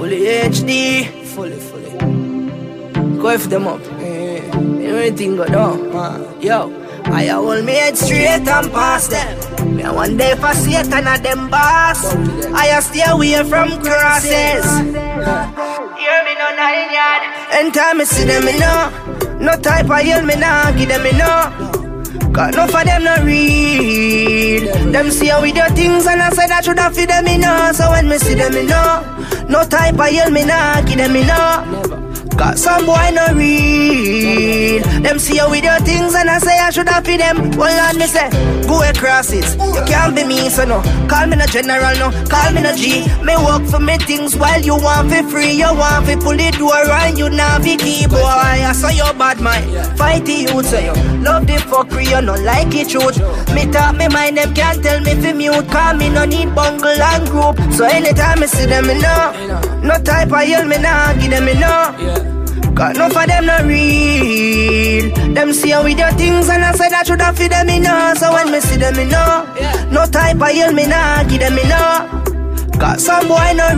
fully HD. Fully. Go for them up. Everything go down, man. Yo, I hold me head straight and pass them. Me a one day for Satan and them boss. I stay away from crosses. Hear me no 9 yard. Anytime I see them, me know. No type of yell, me nah give them, me know. Cause none of them not real. Them see how we do things and I said I should have feed them, me know. So when me see them, me know. No type of yell, me nah give them, me know. Cause some boy not real. Them see how we do things and I say I should have feed them. Well, Lord, me say, go across it. You can't be me, so no. Call me no general, no. Call me no G. Me work for me things while you want for free. You want for pull the door and you navigate, boy. I saw your bad mind. Fight the youth, so you love the fuckery, you no like it, truth. Me talk me mind, them can't tell me fi mute. Call me no need bungle and group. So anytime I see them, me know. No type of yell, me nah give them, me know. Cause none of them not real. Them see how we do things and I said I should have feed them, me know. So when me see them, me know. No type of yell, me nah give them, me know. Cause some boy not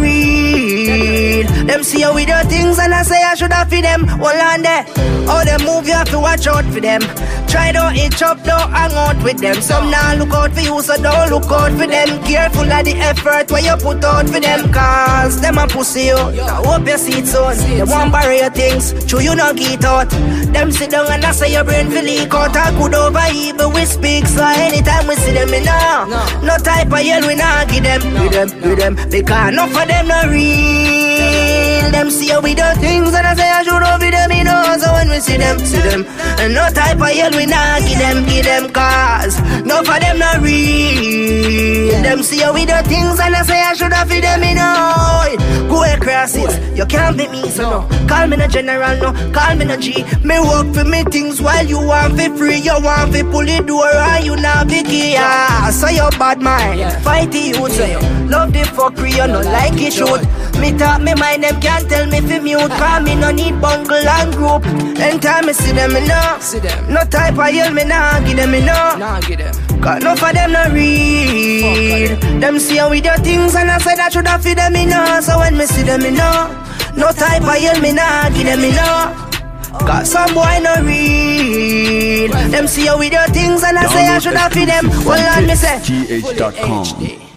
real. Them see how we do things and I say I should have feed them. Hold on there. How them move, you have to watch out for them. Try don't itch up, don't hang out with them. Some now look out for you, so don't look out for them. Careful of the effort where you put out for them. Cause them a pussy you. I hope you see it soon. They want bury your things, true you not get out. Them sit down and I say your brain feel leak out. I could over evil we speak. So anytime we see them, me know. No type of yell we not give them. With them. Because none of them not real. Them see how we do things and I say I should have them, you know. So when we see them. And no type of yell we not give them. Cause none of them not real. Them see how we do things and I say I should have them, you know. Go across it. You can't be me, so no. Call me no general, no. Call me no G. Me work for me things while you want for free. You want for pull the door and you navigate. So you bad mind. Fight the youth, so you love the fuckery, you no like it, shoot. Me talk me mind, them can't tell me fi mute. Cause me no need bungle and group. Anytime I see them, me know. No type of yell, me nah give them, me know. Cause none of them not real. Them see how we do things and I said I should have feed them, me know. So when me see them, me know. No type of yell, me nah give them, me know. Cause some boy not real. Them see how we do things and I say I should have feed them. Well, let me say GH.com.